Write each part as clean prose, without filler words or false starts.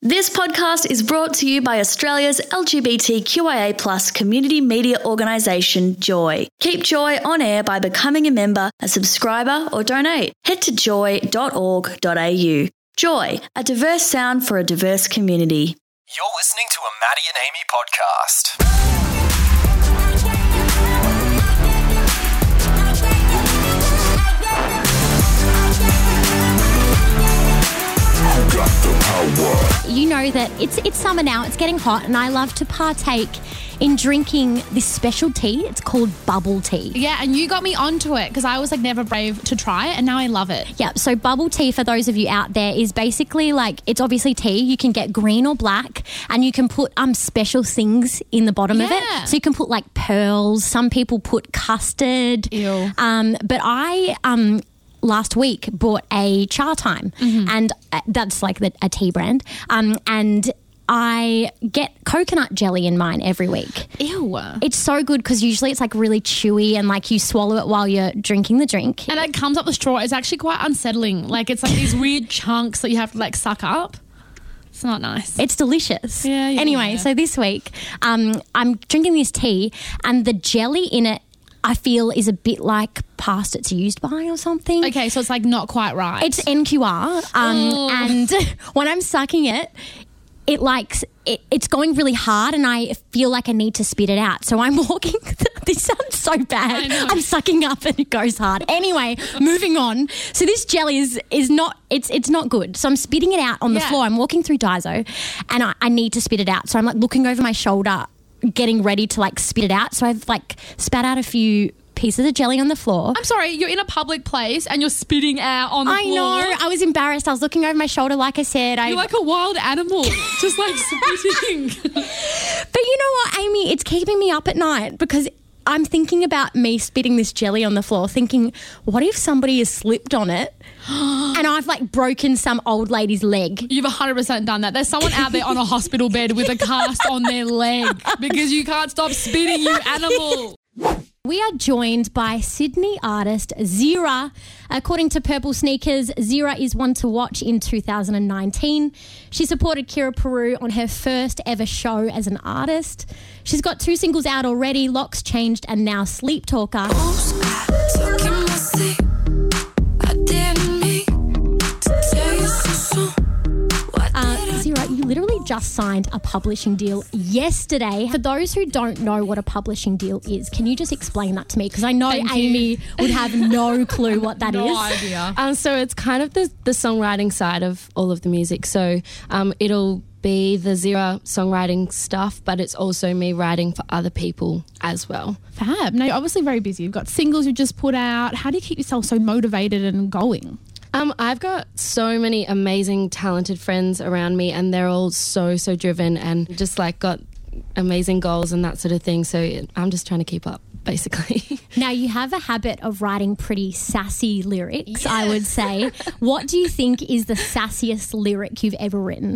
This podcast is brought to you by Australia's LGBTQIA+ community media organisation, Joy. Keep Joy on air by becoming a member, a subscriber or donate. Head to joy.org.au. Joy, a diverse sound for a diverse community. You're listening to a Maddie and Amy podcast. You know that it's summer now, it's getting hot, and I love to partake in drinking this special tea. It's called bubble tea. Yeah, and you got me onto it because I was never brave to try it, and now I love it. Yeah, so bubble tea, for those of you out there, is basically it's obviously tea. You can get green or black, and you can put special things in the bottom of it. So you can put pearls. Some people put custard. Ew. But I last week bought a Cha Time, and that's a tea brand. And I get coconut jelly in mine every week. Ew. It's so good because usually it's really chewy and you swallow it while you're drinking the drink. And it comes up the straw. It's actually quite unsettling. It's these weird chunks that you have to suck up. It's not nice. It's delicious. Yeah. Anyway, so this week I'm drinking this tea, and the jelly in it I feel is a bit past its used by or something. Okay, so it's not quite right. It's NQR, and when I'm sucking it, it's going really hard, and I feel like I need to spit it out. So I'm walking. This sounds so bad. I'm sucking up and it goes hard. Anyway, moving on. So this jelly is not. It's not good. So I'm spitting it out on the floor. I'm walking through Daiso, and I need to spit it out. So I'm looking over my shoulder, getting ready to spit it out. So I've spat out a few pieces of jelly on the floor. I'm sorry, you're in a public place and you're spitting out on the floor. I know. I was embarrassed. I was looking over my shoulder, like I said. You're like a wild animal, just spitting. But you know what, Amy? It's keeping me up at night because I'm thinking about me spitting this jelly on the floor, thinking, what if somebody has slipped on it and I've broken some old lady's leg? You've 100% done that. There's someone out there on a hospital bed with a cast on their leg because you can't stop spitting, you animal. We are joined by Sydney artist Zira. According to Purple Sneakers, Zira is one to watch in 2019. She supported Kira Peru on her first ever show as an artist. She's got 2 singles out already, Locks Changed and now Sleep Talker. Zira, you literally just signed a publishing deal yesterday. For those who don't know what a publishing deal is, can you just explain that to me? Because I know Amy would have no clue what that is. No idea. So it's kind of the songwriting side of all of the music. So it'll be the Zira songwriting stuff, but it's also me writing for other people as well. Fab. Now, you're obviously very busy. You've got singles you just put out. How do you keep yourself so motivated and going? I've got so many amazing, talented friends around me, and they're all so driven and just got amazing goals and that sort of thing. So I'm just trying to keep up, basically. Now, you have a habit of writing pretty sassy lyrics, I would say. What do you think is the sassiest lyric you've ever written?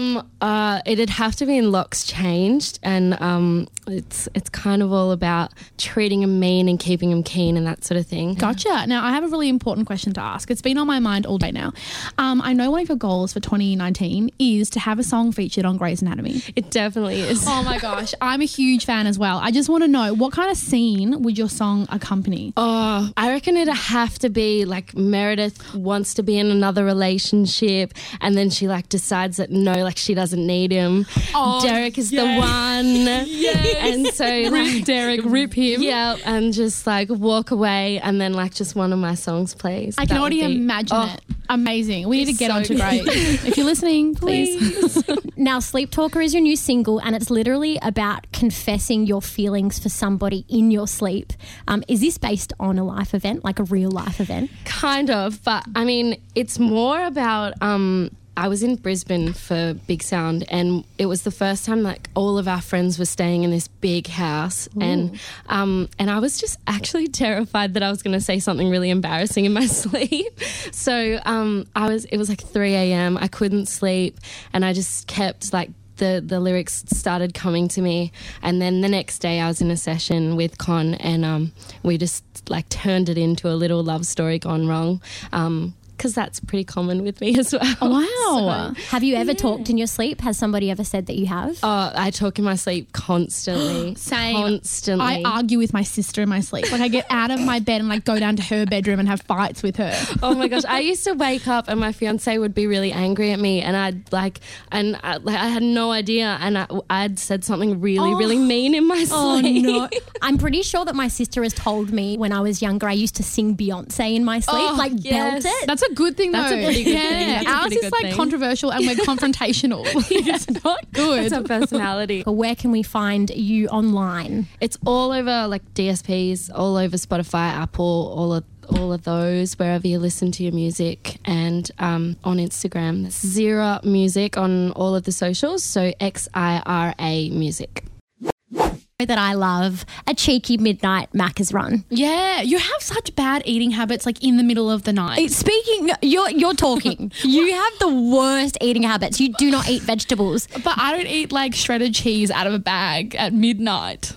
It'd have to be in Locks Changed, and it's kind of all about treating him mean and keeping him keen and that sort of thing. Gotcha. Now, I have a really important question to ask. It's been on my mind all day now. I know one of your goals for 2019 is to have a song featured on Grey's Anatomy. It definitely is. Oh my gosh, I'm a huge fan as well. I just want to know, what kind of scene would your song accompany? Oh, I reckon it'd have to be Meredith wants to be in another relationship, and then she decides that no, she doesn't need him. Oh, Derek is the one. Yes. And so rip Derek, rip him. Yeah, and just walk away, and then just one of my songs plays. I can already imagine it. Amazing. We need to get onto Grey. If you're listening, please. Now, Sleep Talker is your new single, and it's literally about confessing your feelings for somebody in your sleep. Is this based on a life event, a real life event? Kind of, but I mean, it's more about I was in Brisbane for Big Sound, and it was the first time all of our friends were staying in this big house. Ooh. And I was just actually terrified that I was going to say something really embarrassing in my sleep. So it was 3 a.m. I couldn't sleep, and I just kept the lyrics started coming to me, and then the next day I was in a session with Con, and we just turned it into a little love story gone wrong. because that's pretty common with me as well. Wow. Have you ever talked in your sleep? Has somebody ever said that you have? I talk in my sleep constantly. Same. Constantly. I argue with my sister in my sleep. Like I get out of my bed and like go down to her bedroom and have fights with her. Oh my gosh. I used to wake up and my fiance would be really angry at me and I had no idea and I'd said something really mean in my sleep. Oh no. I'm pretty sure that my sister has told me when I was younger I used to sing Beyonce in my sleep, yes. belt it. That's a good thing though. That's a pretty good yeah. thing. That's a Ours pretty is good like thing. controversial and we're confrontational. It's not good. It's a personality. Where can we find you online? It's all over like DSPs, all over Spotify, Apple, all of those, wherever you listen to your music, and on Instagram. There's Xira Music on all of the socials, so XIRA Music. That I love a cheeky midnight Macca's run. Yeah, you have such bad eating habits like in the middle of the night. Speaking, you're talking. You have the worst eating habits. You do not eat vegetables. But I don't eat like shredded cheese out of a bag at midnight.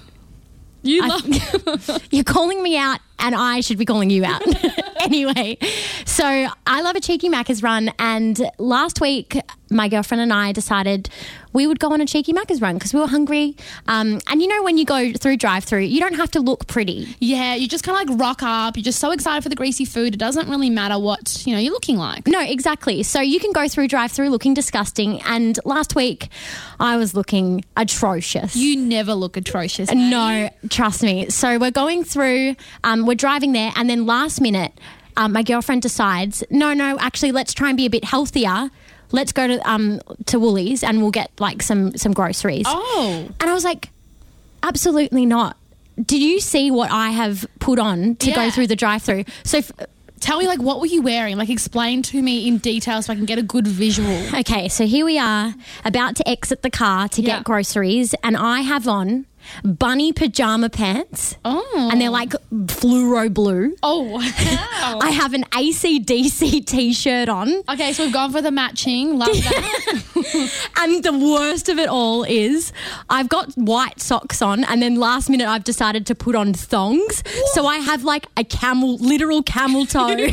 You're calling me out and I should be calling you out. Anyway, so I love a cheeky Macca's run, and last week my girlfriend and I decided we would go on a cheeky Macca's run because we were hungry. And you know when you go through drive-through, you don't have to look pretty. Yeah, you just kind of like rock up. You're just so excited for the greasy food. It doesn't really matter what, you're looking like. No, exactly. So you can go through drive-through looking disgusting, and last week I was looking atrocious. You never look atrocious. No, trust me. So we're going through, we're driving there, and then last minute, my girlfriend decides, no, actually, let's try and be a bit healthier. Let's go to Woolies and we'll get like some groceries. Oh. And I was like, absolutely not. Did you see what I have put on to go through the drive-through? So tell me, like, what were you wearing? Like, explain to me in detail so I can get a good visual. Okay, so here we are about to exit the car to get groceries, and I have on bunny pajama pants. Oh. And they're like fluoro blue. Oh, wow. I have an AC/DC t-shirt on. Okay, so we've gone for the matching. Love that. And the worst of it all is I've got white socks on, and then last minute I've decided to put on thongs. What? So I have like a literal camel toe.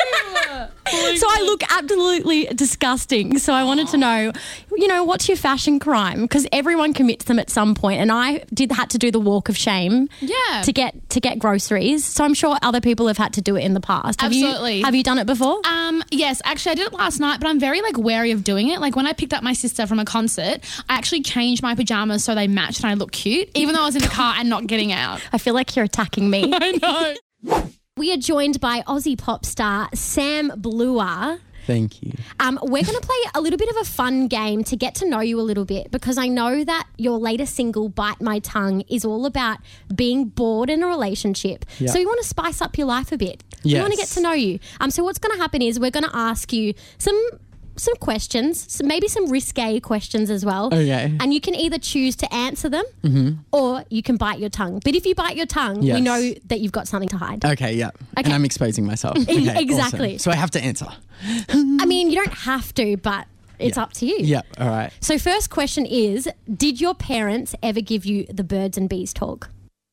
So I look absolutely disgusting. So I wanted to know, what's your fashion crime? Because everyone commits them at some point, and I had to do the walk of shame to get groceries. So I'm sure other people have had to do it in the past. Absolutely. Have you done it before? Yes, actually I did it last night, but I'm very like wary of doing it. Like when I picked up my sister from a concert, I actually changed my pajamas so they matched and I look cute, even though I was in the car and not getting out. I feel like you're attacking me. I know. We are joined by Aussie pop star Sam Bluer. Thank you. We're going to play a little bit of a fun game to get to know you a little bit, because I know that your latest single, Bite My Tongue, is all about being bored in a relationship. Yeah. So we want to spice up your life a bit. We Yes. want to get to know you. So what's going to happen is we're going to ask you some questions, maybe some risque questions as well. Okay. And you can either choose to answer them or you can bite your tongue. But if you bite your tongue, we Yes. know that you've got something to hide. Okay, yeah. Okay. And I'm exposing myself. Okay, Exactly. awesome. So I have to answer. I mean, you don't have to, but it's up to you. Yeah, all right. So first question is, did your parents ever give you the birds and bees talk?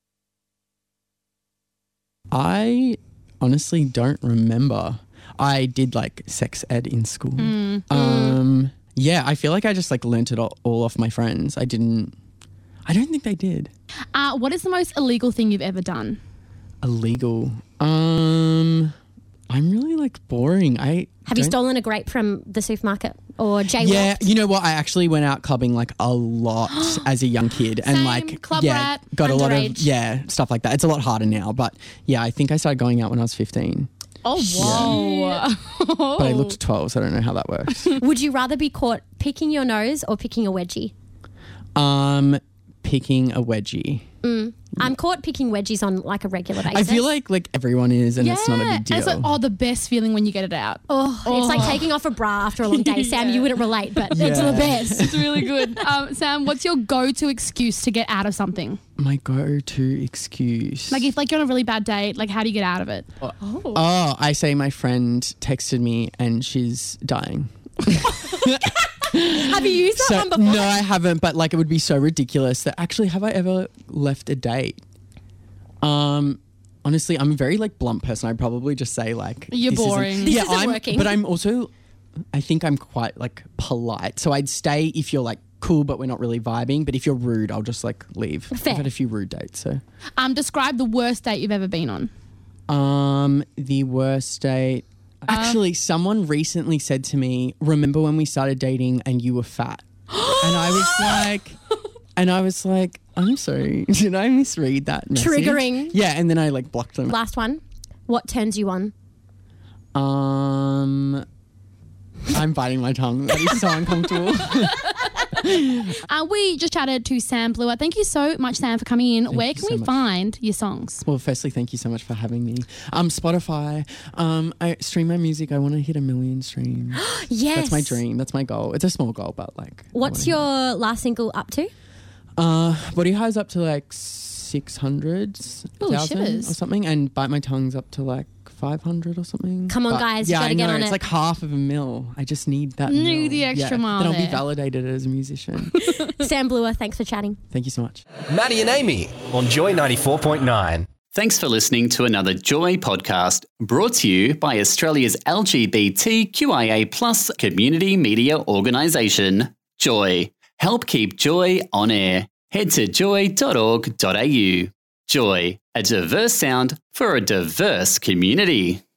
I honestly don't remember. I did like sex ed in school. Yeah, I feel like I just like learnt it all off my friends. I don't think they did. What is the most illegal thing you've ever done? Illegal. I'm really like boring. Have you stolen a grape from the supermarket or jaywalked? Yeah, you know what? I actually went out clubbing like a lot as a young kid, and Same, like club rat, got a lot of underage. stuff like that. It's a lot harder now, but yeah, I think I started going out when I was 15. Oh, whoa. But I looked 12, so I don't know how that works. Would you rather be caught picking your nose or picking a wedgie? Picking a wedgie. I'm caught picking wedgies on like a regular basis. I feel like everyone is, and it's not a big deal. And it's like, the best feeling when you get it out. It's like taking off a bra after a long day. Sam, you wouldn't relate, but it's the best. It's really good. Sam, what's your go-to excuse to get out of something? My go-to excuse. Like if like you're on a really bad date, like how do you get out of it? Oh, I say my friend texted me and she's dying. Have you used that one before? No, I haven't, but like it would be so ridiculous that actually have I ever left a date? honestly, I'm a very like blunt person. I'd probably just say like You're this isn't- boring. This yeah, isn't working. But I'm also, I think I'm quite like polite. So I'd stay if you're like cool, but we're not really vibing. But if you're rude, I'll just like leave. Fair. I've had a few rude dates. So, Describe the worst date you've ever been on. the worst date. Actually, someone recently said to me, "Remember when we started dating and you were fat?" And I was like, I'm sorry. Did I misread that message? Triggering. Yeah, and then I like blocked them. Last one. What turns you on? I'm biting my tongue. That is so uncomfortable. We just chatted to Sam Bluer. Thank you so much, Sam, for coming in. Where you can so we much. find your songs? Well, firstly, thank you so much for having me. Spotify. I stream my music. I want to hit 1 million streams. Yes. That's my dream. That's my goal. It's a small goal, but like. What's your last single up to? Body High's up to like 600,000 shivers. or something, and Bite My Tongue's up to like 500 or something. Come on, guys, you Yeah, gotta I know. get on it's it. like half of a mil. I just need that. Need mil. the extra mile Then I'll be there. validated as a musician. Sam Bluer, thanks for chatting. Thank you so much. Maddie and Amy on Joy 94.9. Thanks for listening to another Joy podcast brought to you by Australia's LGBTQIA+ community media organisation, Joy. Help keep Joy on air. Head to joy.org.au. Joy, a diverse sound for a diverse community.